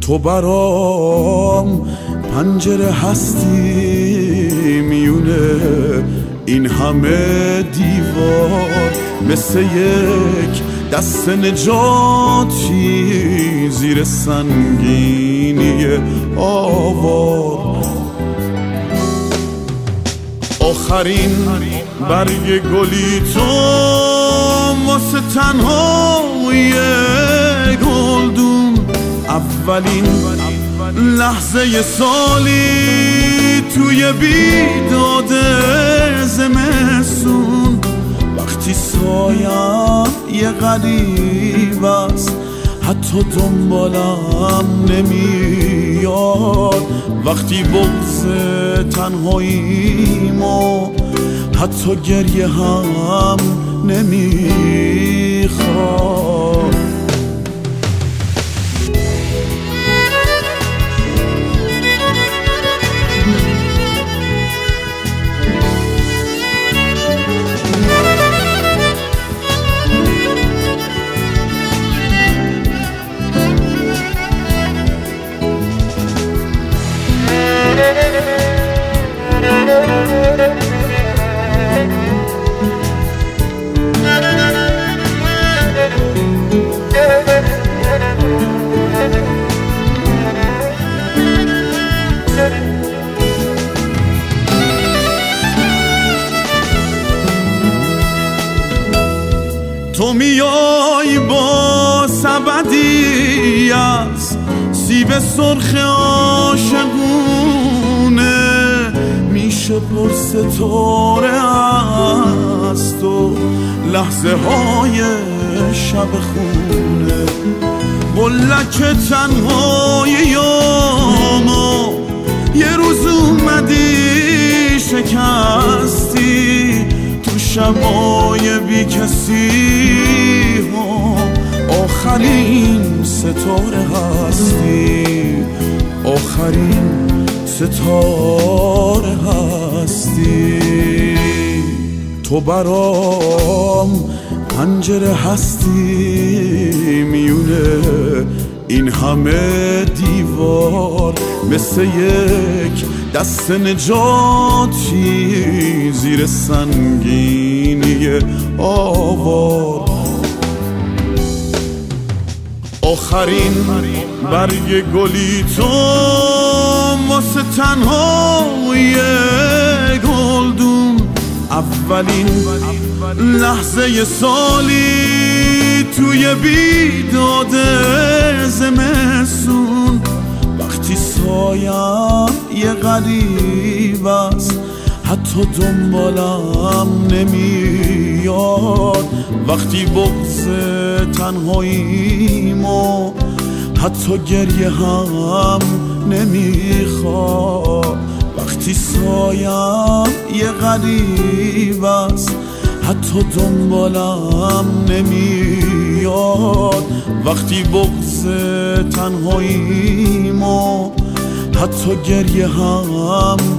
تو برام پنجره هستی میونه این همه دیوار، مثل یک دست نجاتی زیر سنگینی آوار. آخرین برگ گلی تو واسه تنهای گلدون، اولین لحظه سالی توی بیداد زمستون، وقتی سایم یه غریب است حتی دنبالم نمیاد، وقتی بغض تنهاییمو حتی گریه هم نمیخواد. تو میای با سبدی از سیب سرخ عاشقونه، میشه پر ستاره از تو لحظه های شب خونه، قلک تنهاییامو یه روز اومدی شکستی، تو شبای بی کسی هم آخرین ستاره هستی، آخرین ستاره هستی. تو برام پنجره هستی میونه این همه دیوار، مثل یک دست نجاتی زیر سنگینی آوار. آخرین برگ گلی تو واسه تنهای گلدون، اولین لحظه سالی توی بیداد زمستون، وقتی سایم یه غریب است حتی دنبالم نمیاد، وقتی بغض تنهاییمو حتی گریه هم نمیخواد، وقتی سایم یه غریب است حتی دنبالم نمیاد، وقتی بغض تنهاییمو حتی گریه هم